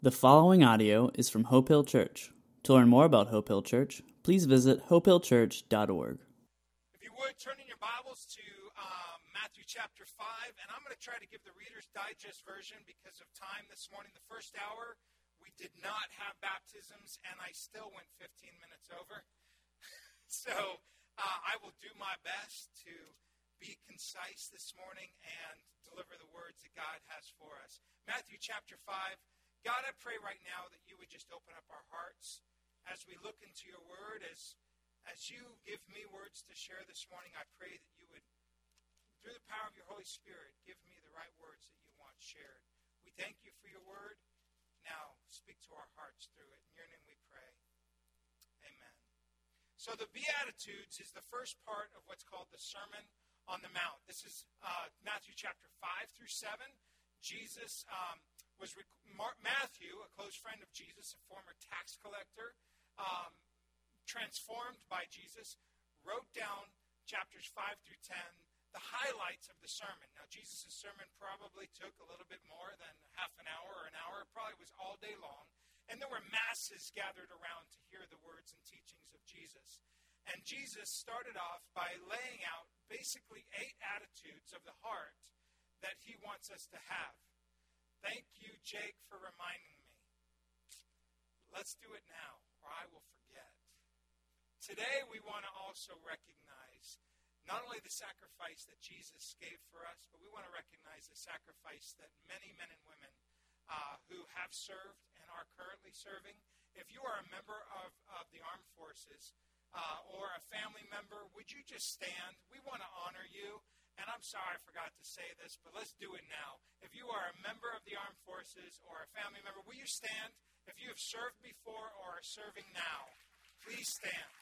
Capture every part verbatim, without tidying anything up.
The following audio is from Hope Hill Church. To learn more about Hope Hill Church, please visit hope hill church dot org. If you would, turn in your Bibles to um, Matthew chapter five, and I'm going to try to give the Reader's Digest version because of time this morning. The first hour, we did not have baptisms, and I still went fifteen minutes over. so uh, I will do my best to be concise this morning and deliver the words that God has for us. Matthew chapter five. God, I pray right now that you would just open up our hearts as we look into your word. As, as you give me words to share this morning, I pray that you would, through the power of your Holy Spirit, give me the right words that you want shared. We thank you for your word. Now, speak to our hearts through it. In your name we pray. Amen. So the Beatitudes is the first part of what's called the Sermon on the Mount. This is uh, Matthew chapter five through seven. Jesus um, was, rec- Mar- Matthew, a close friend of Jesus, a former tax collector, um, transformed by Jesus, wrote down chapters five through ten, the highlights of the sermon. Now, Jesus' sermon probably took a little bit more than half an hour or an hour. It probably was all day long. And there were masses gathered around to hear the words and teachings of Jesus. And Jesus started off by laying out basically eight attitudes of the heart that he wants us to have. Thank you, Jake, for reminding me. Let's do it now, or I will forget. Today, we want to also recognize not only the sacrifice that Jesus gave for us, but we want to recognize the sacrifice that many men and women uh, who have served and are currently serving. If you are a member of, of the armed forces uh, or a family member, would you just stand? We want to honor you. And I'm sorry I forgot to say this, but let's do it now. If you are a member of the armed forces or a family member, will you stand? If you have served before or are serving now, please stand.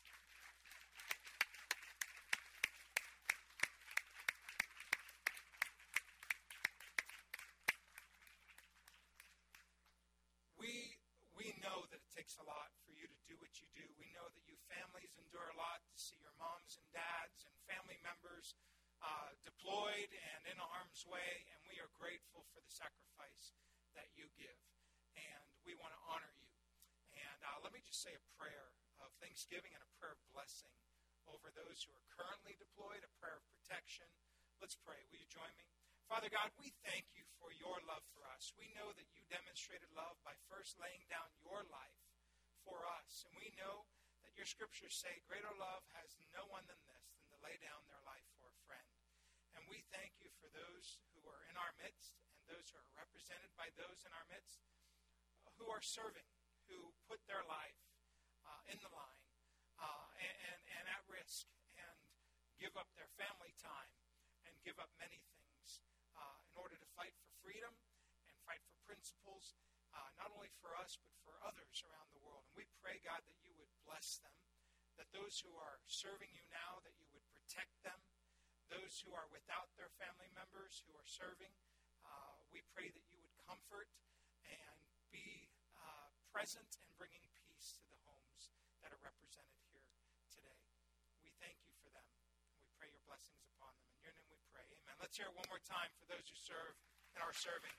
We we know that it takes a lot for you to do what you do. We know that you families endure a lot to see your moms and dads and family members Uh, deployed and in harm's way, and we are grateful for the sacrifice that you give, and we want to honor you. And uh, let me just say a prayer of thanksgiving and a prayer of blessing over those who are currently deployed, a prayer of protection. Let's pray. Will you join me? Father God, we thank you for your love for us. We know that you demonstrated love by first laying down your life for us, and we know that your scriptures say greater love has no one than this, than to lay down their life for a friend. And we thank you for those who are in our midst and those who are represented by those in our midst uh, who are serving, who put their life uh, in the line uh, and, and, and at risk and give up their family time and give up many things uh, in order to fight for freedom and fight for principles, uh, not only for us but for others around the world. And we pray, God, that you would bless them, that those who are serving you now, that you would protect them. Those who are without their family members who are serving, uh, we pray that you would comfort and be uh, present and bringing peace to the homes that are represented here today. We thank you for them. We pray your blessings upon them. In your name we pray. Amen. Let's hear it one more time for those who serve and are serving.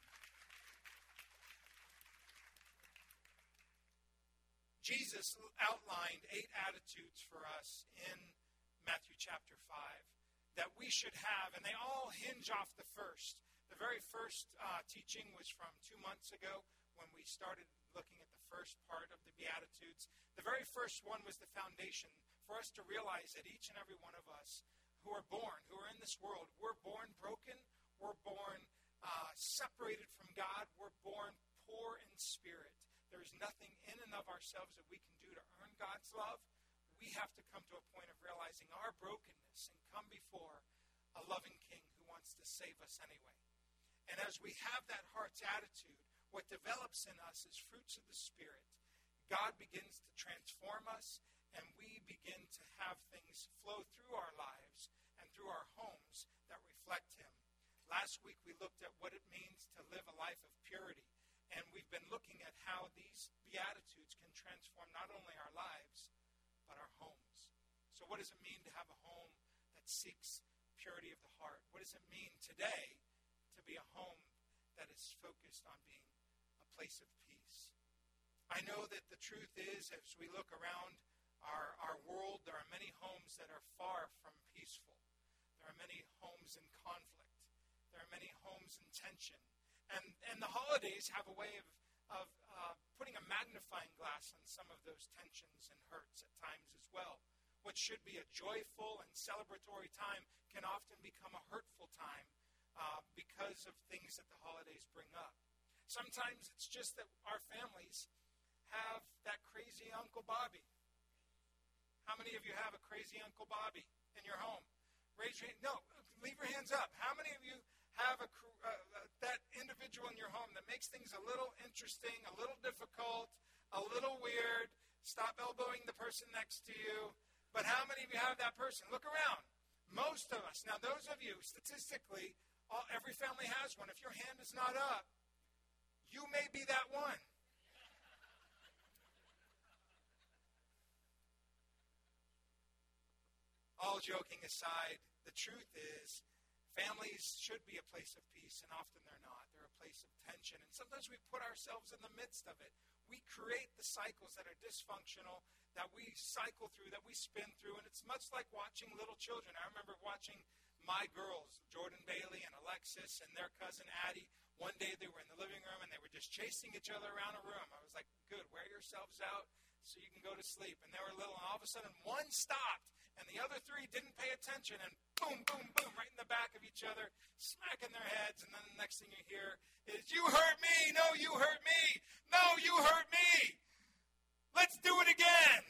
Jesus outlined eight attitudes for us in Matthew chapter five. That we should have, and they all hinge off the first. The very first uh, teaching was from two months ago when we started looking at the first part of the Beatitudes. The very first one was the foundation for us to realize that each and every one of us who are born, who are in this world, we're born broken, we're born uh, separated from God, we're born poor in spirit. There is nothing in and of ourselves that we can do to earn God's love. We have to come to a point of realizing our brokenness and come before a loving King who wants to save us anyway. And as we have that heart's attitude, what develops in us is fruits of the Spirit. God begins to transform us, and we begin to have things flow through our lives and through our homes that reflect Him. Last week we looked at what it means to live a life of purity, and we've been looking at how these Beatitudes can transform not only our lives, but our homes. So what does it mean to have a home that seeks purity of the heart? What does it mean today to be a home that is focused on being a place of peace. I know that the truth is, as we look around our, our world, there are many homes that are far from peaceful. There are many homes in conflict. There are many homes in tension. And, and the holidays have a way of, of uh, putting a magnifying glass on some of those tensions and hurts at times as well. What should be a joyful and celebratory time can often become a hurtful time uh, because of things that the holidays bring up. Sometimes it's just that our families have that crazy Uncle Bobby. How many of you have a crazy Uncle Bobby in your home? Raise your hand. No, leave your hands up. How many of you have a uh, that individual in your home that makes things a little interesting, a little difficult, a little weird? Stop elbowing the person next to you. But how many of you have that person? Look around. Most of us. Now, those of you, statistically, all, every family has one. If your hand is not up, you may be that one. All joking aside, the truth is, families should be a place of peace, and often they're not. They're a place of tension, and sometimes we put ourselves in the midst of it. We create the cycles that are dysfunctional, that we cycle through, that we spin through, and it's much like watching little children. I remember watching my girls, Jordan Bailey and Alexis, and their cousin Addie. One day they were in the living room, and they were just chasing each other around a room. I was like, good, wear yourselves out so you can go to sleep. And they were little, and all of a sudden one stopped, and the other three didn't pay attention, and boom, boom, boom, right in the back of each other, smacking their heads, and then the next thing you hear is, you hurt me, no, you hurt me, no, you hurt me, let's do it again.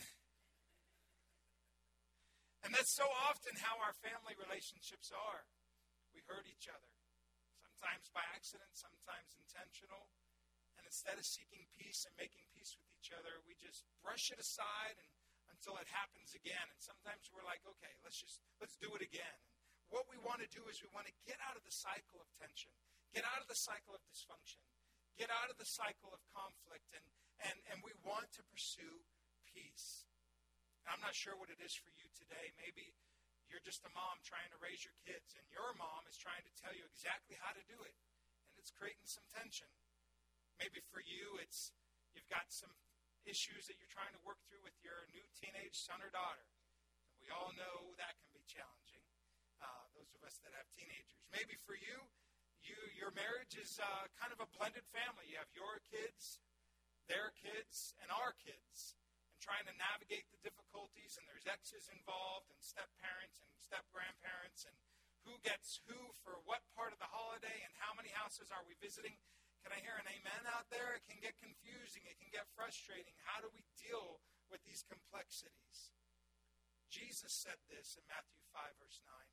And that's so often how our family relationships are. We hurt each other, sometimes by accident, sometimes intentional, and instead of seeking peace and making peace with each other, we just brush it aside and until it happens again. And sometimes we're like, okay, let's just, let's do it again. And what we want to do is we want to get out of the cycle of tension, get out of the cycle of dysfunction, get out of the cycle of conflict, and, and, and we want to pursue peace. And I'm not sure what it is for you today. Maybe you're just a mom trying to raise your kids, and your mom is trying to tell you exactly how to do it, and it's creating some tension. Maybe for you, it's you've got some issues that you're trying to work through with your new teenage son or daughter. And we all know that can be challenging, uh, those of us that have teenagers. Maybe for you, you your marriage is uh, kind of a blended family. You have your kids, their kids, and our kids, and trying to navigate the difficulties, and there's exes involved, and step-parents and step-grandparents, and who gets who for what part of the holiday, and how many houses are we visiting. Can I hear an amen out there? It can get confusing. It can get frustrating. How do we deal with these complexities? Jesus said this in Matthew five, verse nine.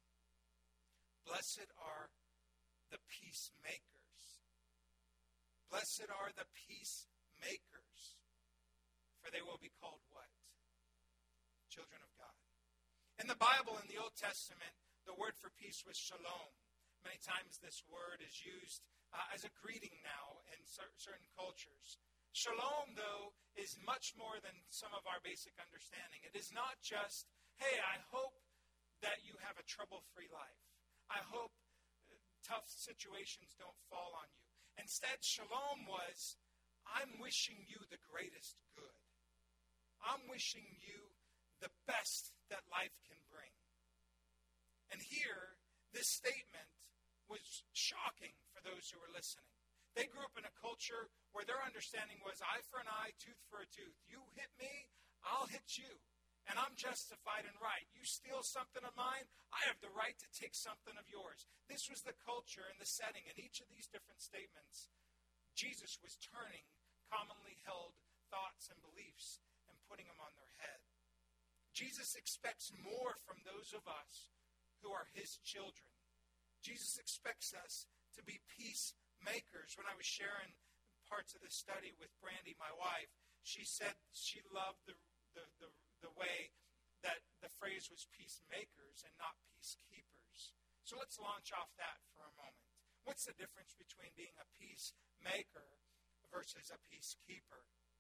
Blessed are the peacemakers. Blessed are the peacemakers, for they will be called what? Children of God. In the Bible, in the Old Testament, the word for peace was shalom. Many times this word is used Uh, as a greeting now in cer- certain cultures. Shalom, though, is much more than some of our basic understanding. It is not just, hey, I hope that you have a trouble-free life. I hope uh, tough situations don't fall on you. Instead, shalom was, I'm wishing you the greatest good. I'm wishing you the best that life can bring. And here, this statement was shocking for those who were listening. They grew up in a culture where their understanding was eye for an eye, tooth for a tooth. You hit me, I'll hit you. And I'm justified and right. You steal something of mine, I have the right to take something of yours. This was the culture and the setting. In each of these different statements, Jesus was turning commonly held thoughts and beliefs and putting them on their head. Jesus expects more from those of us who are his children. Jesus expects us to be peacemakers. When I was sharing parts of this study with Brandy, my wife, she said she loved the, the, the, the way that the phrase was peacemakers and not peacekeepers. So let's launch off that for a moment. What's the difference between being a peacemaker versus a peacekeeper?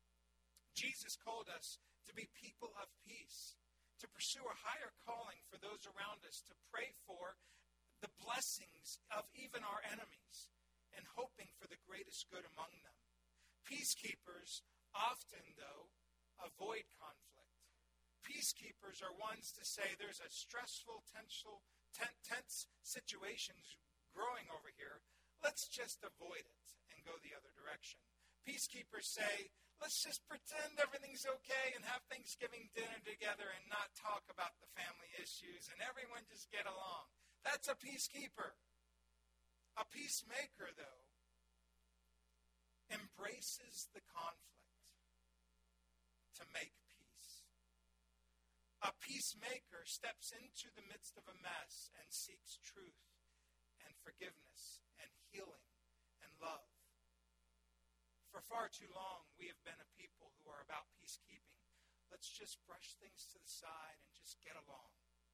Jesus called us to be people of peace, to pursue a higher calling for those around us, to pray for the blessings of even our enemies, and hoping for the greatest good among them. Peacekeepers often, though, avoid conflict. Peacekeepers are ones to say there's a stressful, tenseful, tense situation growing over here. Let's just avoid it and go the other direction. Peacekeepers say, let's just pretend everything's okay and have Thanksgiving dinner together and not talk about the family issues and everyone just get along. That's a peacekeeper. A peacemaker, though, embraces the conflict to make peace. A peacemaker steps into the midst of a mess and seeks truth and forgiveness and healing and love. For far too long, we have been a people who are about peacekeeping. Let's just brush things to the side and just get along,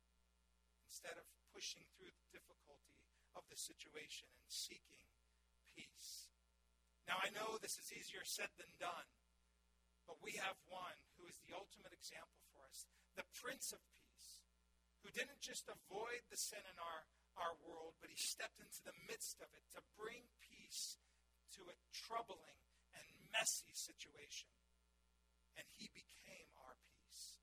instead of pushing through the difficulty of the situation and seeking peace. Now, I know this is easier said than done, but we have one who is the ultimate example for us, the Prince of Peace, who didn't just avoid the sin in our, our world, but he stepped into the midst of it to bring peace to a troubling and messy situation. And he became our peace.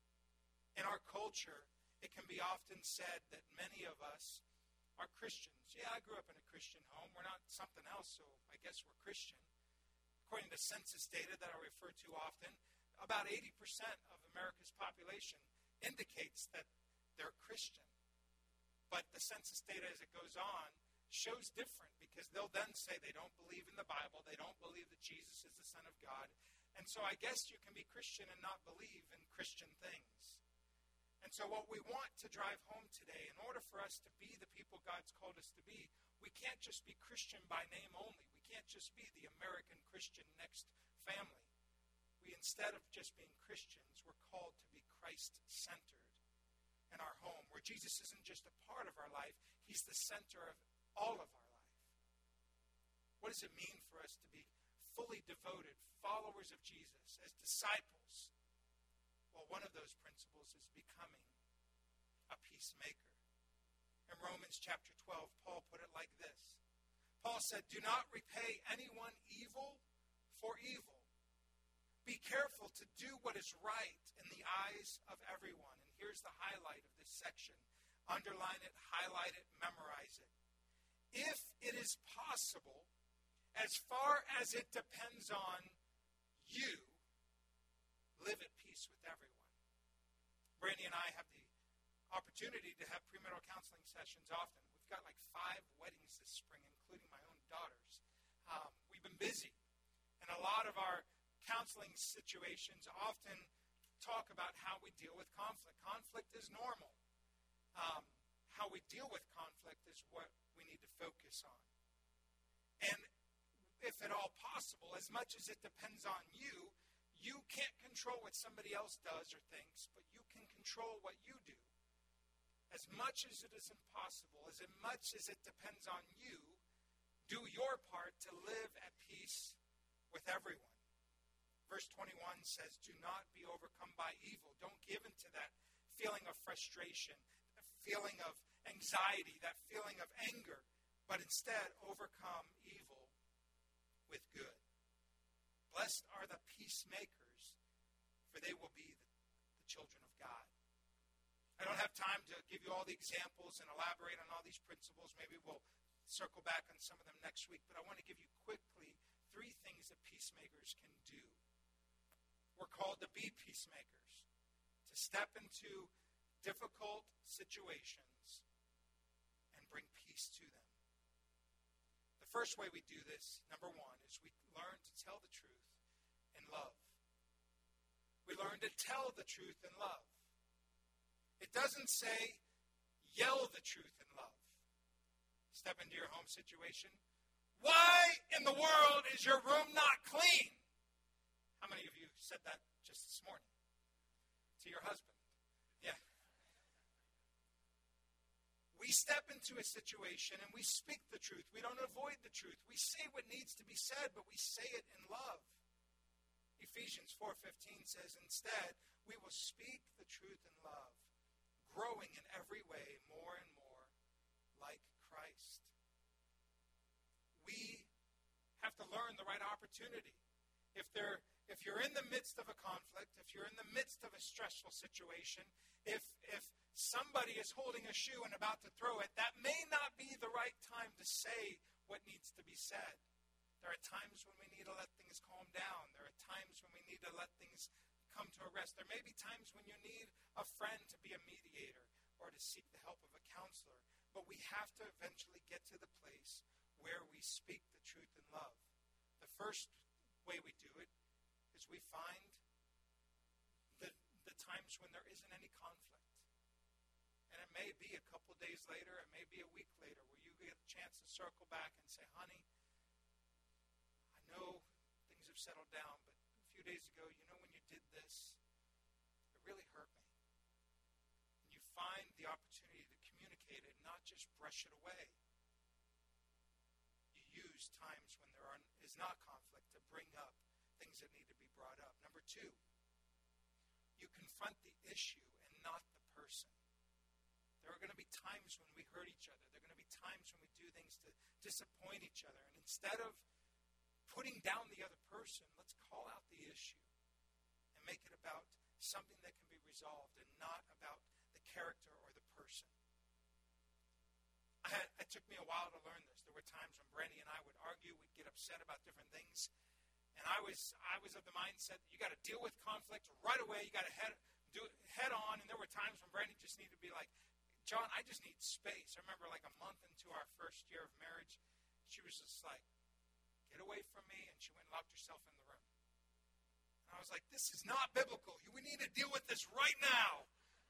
In our culture, it can be often said that many of us are Christians. Yeah, I grew up in a Christian home. We're not something else, so I guess we're Christian. According to census data that I refer to often, about eighty percent of America's population indicates that they're Christian. But the census data as it goes on shows different, because they'll then say they don't believe in the Bible, they don't believe that Jesus is the Son of God. And so I guess you can be Christian and not believe in Christian things. And so what we want to drive home today, in order for us to be the people God's called us to be, we can't just be Christian by name only. We can't just be the American Christian next family. We, instead of just being Christians, we're called to be Christ-centered in our home, where Jesus isn't just a part of our life, he's the center of all of our life. What does it mean for us to be fully devoted followers of Jesus as disciples? Well, one of those principles is becoming a peacemaker. In Romans chapter twelve, Paul put it like this. Paul said, do not repay anyone evil for evil. Be careful to do what is right in the eyes of everyone. And here's the highlight of this section. Underline it, highlight it, memorize it. If it is possible, as far as it depends on you, live at peace with everyone. Brandy and I have the opportunity to have premarital counseling sessions often. We've got like five weddings this spring, including my own daughter's. Um, we've been busy. And a lot of our counseling situations often talk about how we deal with conflict. Conflict is normal. Um, how we deal with conflict is what we need to focus on. And if at all possible, as much as it depends on you, you can't control what somebody else does or thinks, but you can control what you do. As much as it is impossible, as much as it depends on you, do your part to live at peace with everyone. Verse twenty-one says, do not be overcome by evil. Don't give into that feeling of frustration, that feeling of anxiety, that feeling of anger, but instead overcome evil with good. Blessed are the peacemakers, for they will be the, the children of God. I don't have time to give you all the examples and elaborate on all these principles. Maybe we'll circle back on some of them next week, but I want to give you quickly three things that peacemakers can do. We're called to be peacemakers, to step into difficult situations and bring peace to them. The first way we do this, number one, is we learn to tell the truth in love. We learn to tell the truth in love. It doesn't say, yell the truth in love. Step into your home situation. Why in the world is your room not clean? How many of you said that just this morning to your husband? Yeah. We step into a situation and we speak the truth. We don't avoid the truth. We say what needs to be said, but we say it in love. Ephesians four fifteen says, instead, we will speak the truth in love, growing in every way more and more like Christ. We have to learn the right opportunity If they're if you're in the midst of a conflict, if you're in the midst of a stressful situation, if if somebody is holding a shoe and about to throw it, that may not be the right time to say what needs to be said. There are times when we need to let things calm down. There are times when we need to let things come to a rest. There may be times when you need a friend to be a mediator or to seek the help of a counselor. But we have to eventually get to the place where we speak the truth in love. The first way we do it is we find the, the times when there isn't any conflict. And it may be a couple days later, it may be a week later, where you get a chance to circle back and say, honey, I know things have settled down, but a few days ago, you know when you did this, it really hurt me. And you find the opportunity to communicate it, not just brush it away. You use times when there are, is not conflict to bring up things that need to be brought up. Number two, you confront the issue and not the person. There are going to be times when we hurt each other. There are going to be times when we do things to disappoint each other. And instead of putting down the other person, let's call out the issue and make it about something that can be resolved and not about the character or the person. I had, it took me a while to learn this. There were times when Brandy and I would argue, we'd get upset about different things. And I was I was of the mindset that you got to deal with conflict right away. You got to head do it head on. And there were times when Brandy just needed to be like, John, I just need space. I remember like a month into our first year of marriage, she was just like, get away from me. And she went and locked herself in the room. And I was like, this is not biblical. We need to deal with this right now.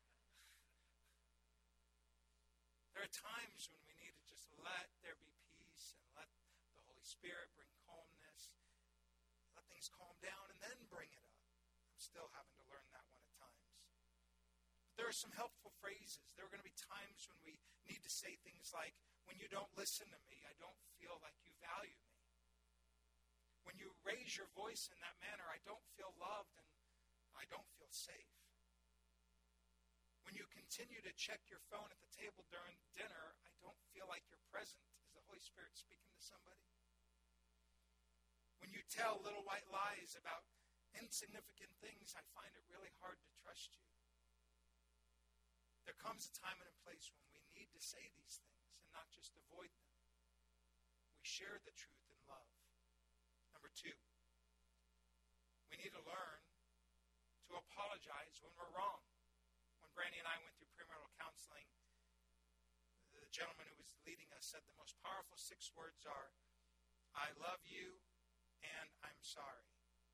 There are times when we need to just let there be peace and let the Holy Spirit bring calmness. Let things calm down and then bring it up. I'm still having to learn that one at times. But there are some helpful phrases. There are going to be times when we need to say things like, when you don't listen to me, I don't feel like you value me. When you raise your voice in that manner, I don't feel loved and I don't feel safe. When you continue to check your phone at the table during dinner, I don't feel like you're present. Is the Holy Spirit speaking to somebody? When you tell little white lies about insignificant things, I find it really hard to trust you. There comes a time and a place when we need to say these things and not just avoid them. We share the truth in love. Number two, we need to learn to apologize when we're wrong. When Brandy and I went through premarital counseling, the gentleman who was leading us said the most powerful six words are, I love you and I'm sorry.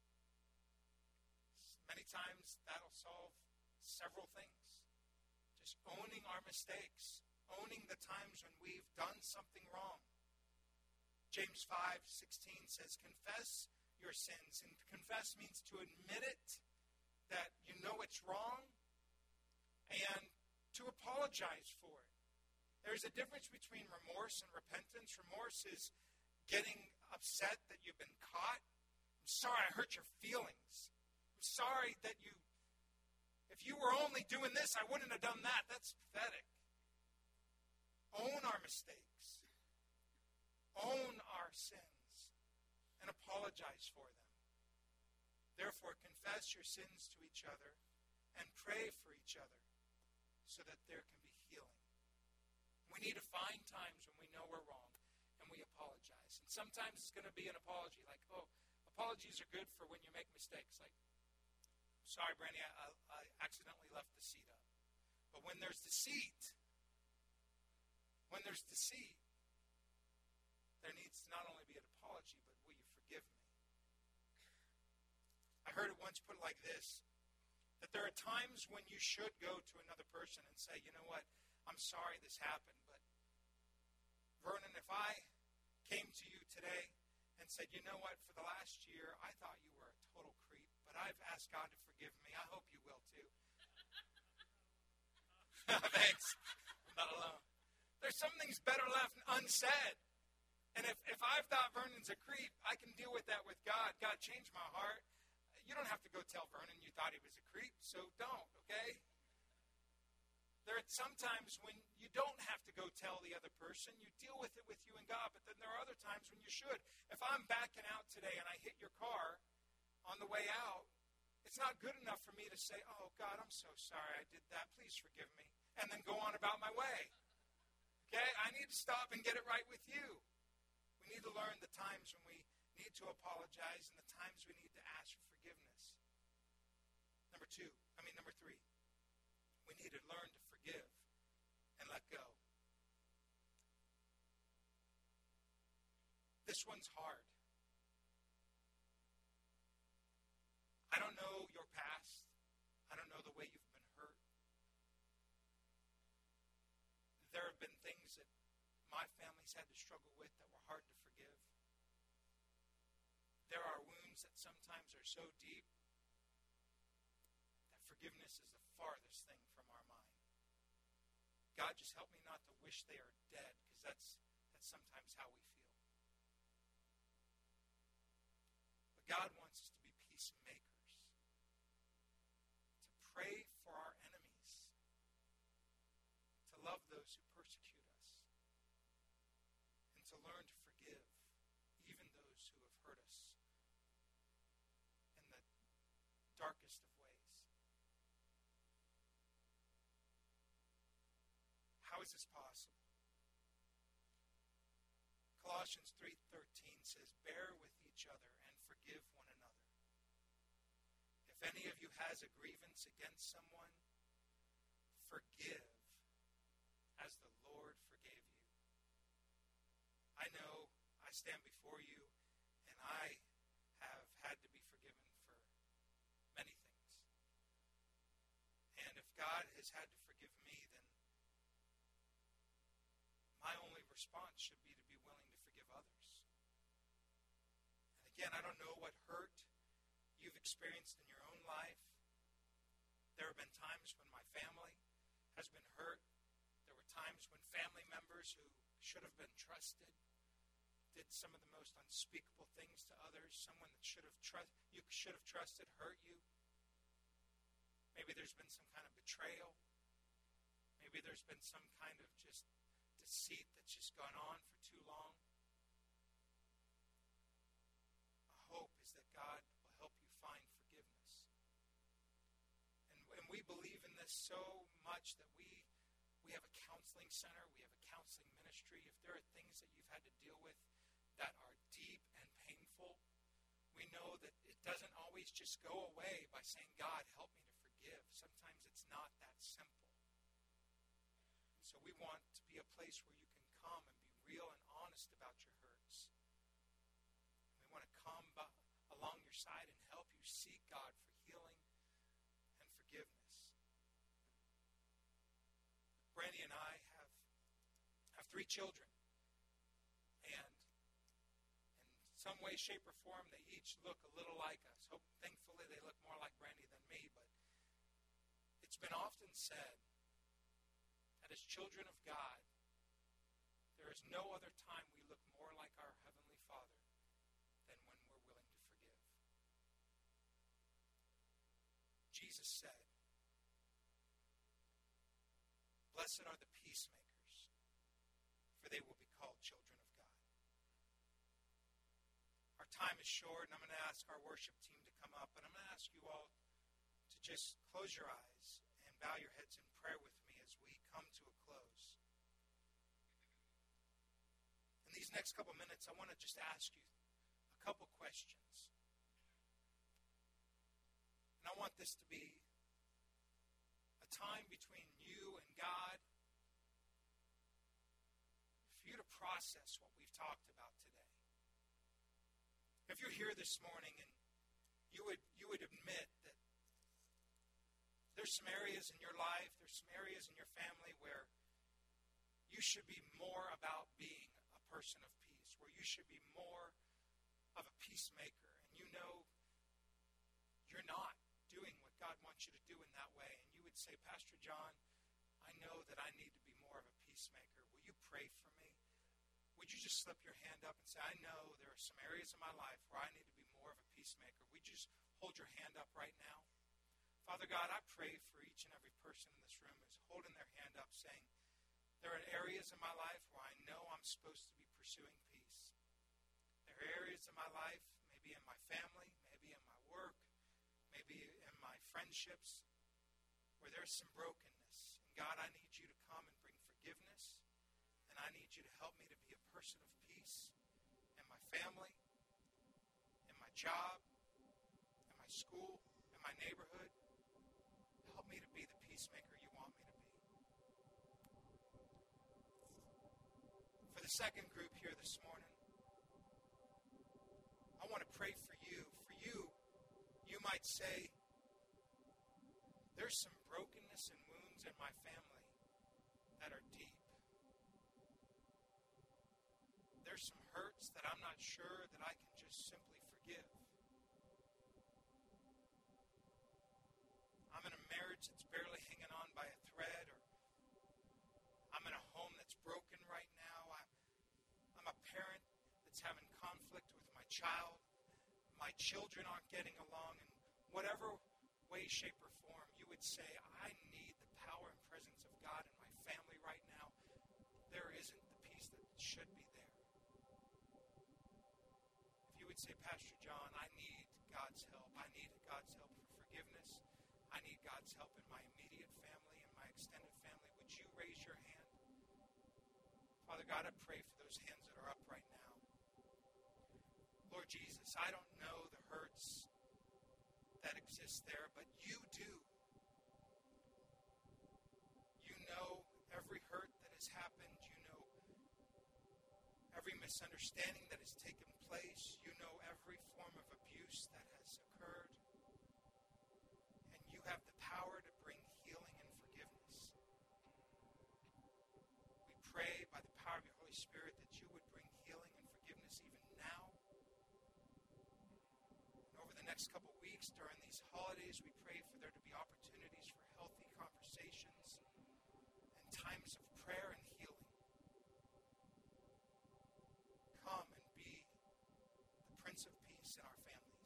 Many times that'll solve several things. Just owning our mistakes, owning the times when we've done something wrong. James five sixteen says, confess your sins. And confess means to admit it, that you know it's wrong, and to apologize for it. There's a difference between remorse and repentance. Remorse is getting upset that you've been caught. I'm sorry I hurt your feelings. I'm sorry that you, if you were only doing this, I wouldn't have done that. That's pathetic. Own our mistakes. Own our sins. And apologize for them. Therefore, confess your sins to each other and pray for each other so that there can be healing. We need to find times when we know we're wrong and we apologize. And sometimes it's going to be an apology like, oh, apologies are good for when you make mistakes. Like, sorry, Brandy, I, I accidentally left the seat up. But when there's deceit, when there's deceit, there needs to not only be an apology, but will you forgive me? I heard it once put like this, that there are times when you should go to another person and say, you know what, I'm sorry this happened, but Vernon, if I came to you today and said, you know what, for the last year, I thought you were a total creep, but I've asked God to forgive me. I hope you will too. Thanks. I'm not alone. There's some things better left unsaid. And if, if I've thought Vernon's a creep, I can deal with that with God. God, change my heart. You don't have to go tell Vernon you thought he was a creep, so don't, okay? There are some times when you don't have to go tell the other person. You deal with it with you and God, but then there are other times when you should. If I'm backing out today and I hit your car, on the way out, it's not good enough for me to say, oh, God, I'm so sorry I did that. Please forgive me. And then go on about my way. Okay? I need to stop and get it right with you. We need to learn the times when we need to apologize and the times we need to ask for forgiveness. Number two, I mean, number three, we need to learn to forgive and let go. This one's hard. I don't know your past. I don't know the way you've been hurt. There have been things that my family's had to struggle with that were hard to forgive. There are wounds that sometimes are so deep that forgiveness is the farthest thing from our mind. God, just help me not to wish they are dead, because that's, that's sometimes how we feel. But God wants us to be peacemakers, to pray for our enemies, to love those who persecute us, and to learn to forgive even those who have hurt us in the darkest of ways. How is this possible? Colossians three thirteen says, bear with each other and forgive one another. If any of you has a grievance against someone, forgive as the Lord forgave you. I know I stand before you and I have had to be forgiven for many things. And if God has had to forgive me, then my only response should be to be willing to forgive others. And again, I don't know what hurt you've experienced in your own life. There have been times when my family has been hurt. There were times when family members who should have been trusted did some of the most unspeakable things to others. Someone that should have trust you should have trusted hurt you. Maybe there's been some kind of betrayal. Maybe there's been some kind of just deceit that's just gone on for too long. A hope is that God will help you find forgiveness. And, and we believe in this so much that we we have a counseling center, we have a counseling ministry. If there are things that you've had to deal with that are deep and painful, we know that it doesn't always just go away by saying, God, help me to forgive. Sometimes it's not that simple. So we want to be a place where you can come and be real and honest about your hurts. We want to come by, along your side and help you seek God for healing and forgiveness. Brandy and I have, have three children. And in some way, shape, or form, they each look a little like us. Hope, thankfully, they look more like Brandy than me. But it's been often said that as children of God, there is no other time we look more like our Heavenly Father than when we're willing to forgive. Jesus said, blessed are the peacemakers, for they will be called children of God. Our time is short, and I'm going to ask our worship team to come up, and I'm going to ask you all to just close your eyes and bow your heads in prayer with me as we come to a close. In these next couple minutes, I want to just ask you a couple questions. And I want this to be a time between you and God for you to process what we've talked about today. If you're here this morning and you would you would admit that there's some areas in your life, there's some areas in your family where you should be more about being a person of peace, where you should be more of a peacemaker, and you know you're not doing what God wants you to do in that way, and you would say, Pastor John, I know that I need to be more of a peacemaker. Will you pray for me? Would you just slip your hand up and say, I know there are some areas in my life where I need to be more of a peacemaker. Would you just hold your hand up right now? Father God, I pray for each and every person in this room who's holding their hand up saying, there are areas in my life where I know I'm supposed to be pursuing peace. There are areas in my life, maybe in my family, maybe in my work, friendships where there's some brokenness. And God, I need you to come and bring forgiveness. And I need you to help me to be a person of peace in my family, in my job, in my school, in my neighborhood. Help me to be the peacemaker you want me to be. For the second group here this morning, I want to pray for you. For you, you might say, there's some brokenness and wounds in my family that are deep. There's some hurts that I'm not sure that I can just simply forgive. I'm in a marriage that's barely hanging on by a thread, or I'm in a home that's broken right now. I'm, I'm a parent that's having conflict with my child. My children aren't getting along. In whatever way, shape, or form, you would say, I need the power and presence of God in my family right now. There isn't the peace that should be there. If you would say, Pastor John, I need God's help. I need God's help for forgiveness. I need God's help in my immediate family and my extended family. Would you raise your hand? Father God, I pray for those hands that are up right now. Lord Jesus, I don't know the hurts that exist there, but you do. You know every hurt that has happened. You know every misunderstanding that has taken place. You know every form of abuse that has occurred. And you have the power to bring healing and forgiveness. We pray by the power of your Holy Spirit that you would bring healing and forgiveness even now. And over the next couple weeks during these holidays, we pray for there to be opportunities for healthy conversations and times of prayer and healing. Come and be the Prince of Peace in our families.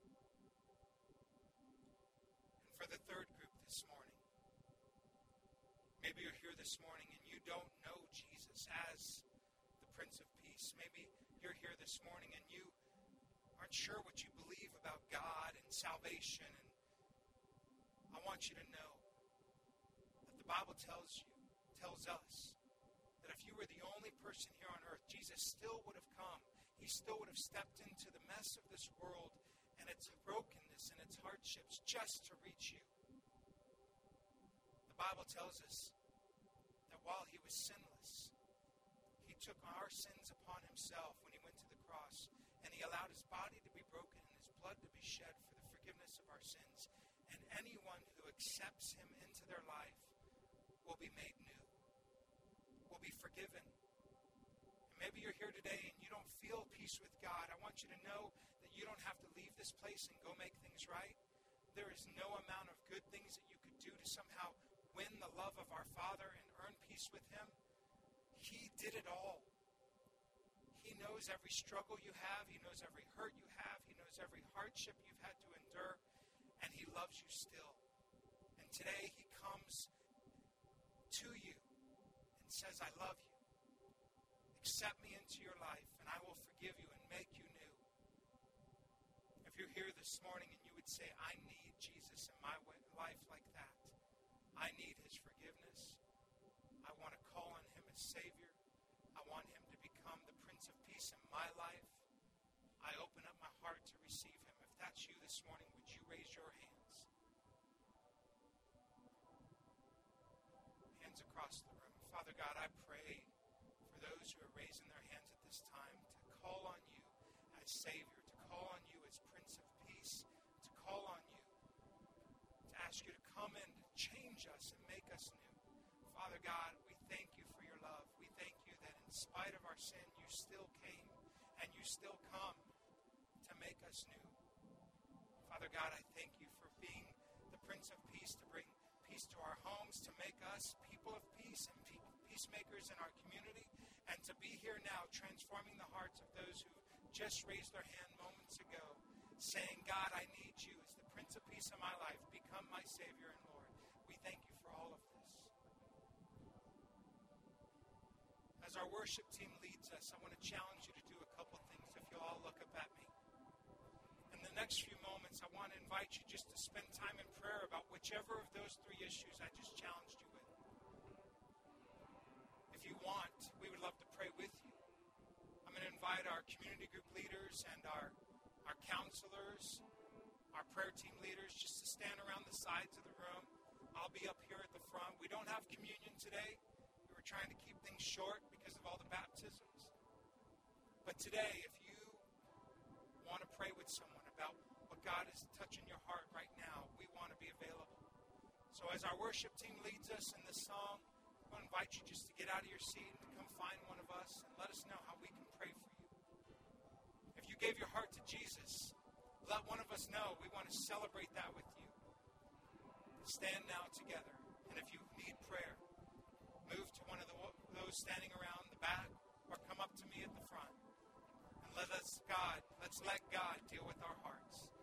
And for the third group this morning, maybe you're here this morning and you don't know Jesus as the Prince of Peace. Maybe you're here this morning and you aren't sure what you believe about God and salvation. And I want you to know that the Bible tells you, tells us, that if you were the only person here on earth, Jesus still would have come. He still would have stepped into the mess of this world and its brokenness and its hardships just to reach you. The Bible tells us that while he was sinless, he took our sins upon himself when he went to the cross, and he allowed his body to be broken and his blood to be shed for the forgiveness of our sins. And anyone who accepts him into their life will be made new, will be forgiven. And maybe you're here today and you don't feel peace with God. I want you to know that you don't have to leave this place and go make things right. There is no amount of good things that you could do to somehow win the love of our Father and earn peace with him. He did it all. He knows every struggle you have. He knows every hurt you have. He knows every hardship you've had to endure. And he loves you still. And today he comes to you and says, I love you. Accept me into your life and I will forgive you and make you new. If you're here this morning and you would say, I need Jesus in my life like that. I need his forgiveness. I want to call on him as Savior. I want him to become the Prince of Peace in my life. I open up my heart to receive him. If that's you this morning, would you raise your hands? Hands across the room. Father God, I pray for those who are raising their hands at this time to call on you as Savior, to call on you as Prince of Peace, to call on you, to ask you to come and change us and make us new. Father God, we thank you for your love. We thank you that in spite of our sin, you still came and you still come to make us new. Father God, I thank you for being the Prince of Peace, to bring peace to our homes, to make us people of peace and pe- peacemakers in our community, and to be here now transforming the hearts of those who just raised their hand moments ago, saying, God, I need you as the Prince of Peace in my life. Become my Savior and Lord. We thank you for all of this. As our worship team leads us, I want to challenge you to do a couple things if you'll all look up at me. In the the next few moments, I want to invite you just to spend time in prayer about whichever of those three issues I just challenged you with. If you want, we would love to pray with you. I'm going to invite our community group leaders and our, our counselors, our prayer team leaders, just to stand around the sides of the room. I'll be up here at the front. We don't have communion today. We were trying to keep things short because of all the baptisms. But today, if you want to pray with someone about what God is touching your heart right now, we want to be available. So as our worship team leads us in this song, I want to invite you just to get out of your seat and to come find one of us and let us know how we can pray for you. If you gave your heart to Jesus, let one of us know. We want to celebrate that with you. Stand now together. And if you need prayer, move to one of the, those standing around the back or come up to me at the front. And let us, God, let's let God deal with our hearts.